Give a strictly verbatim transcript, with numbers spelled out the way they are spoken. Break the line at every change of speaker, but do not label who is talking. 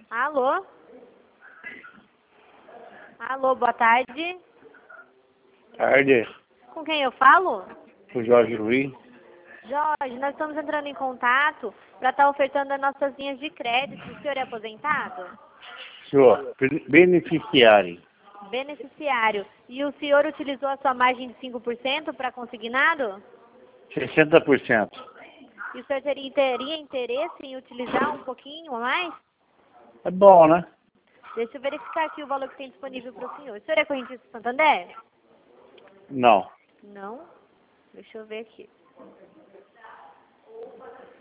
Alô? Alô, boa tarde.
Tarde,
Com quem eu falo?
o Jorge Luiz.
Jorge, nós estamos entrando em contato para estar ofertando as nossas linhas de crédito. O senhor é aposentado?
Senhor, beneficiário.
Beneficiário. E o senhor utilizou a sua margem de cinco por cento para consignado?
sessenta por cento.
E o senhor teria, teria interesse em utilizar um pouquinho a mais?
É bom, né?
Deixa eu verificar aqui o valor que tem disponível para o senhor. O senhor é correntista do Santander?
Não.
Não? Deixa eu ver aqui.